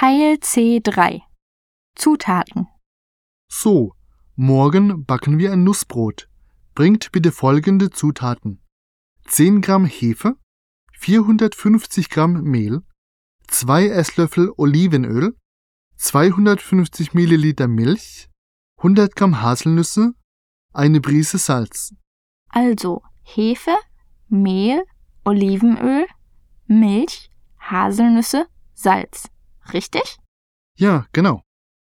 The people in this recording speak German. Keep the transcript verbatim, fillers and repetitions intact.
Teil C drei. Zutaten. So, morgen backen wir ein Nussbrot. Bringt bitte folgende Zutaten: zehn Gramm Hefe, vierhundertfünfzig Gramm Mehl, zwei Esslöffel Olivenöl, zweihundertfünfzig Milliliter Milch, hundert Gramm Haselnüsse, eine Prise Salz. Also Hefe, Mehl, Olivenöl, Milch, Haselnüsse, Salz. Richtig? Ja, genau.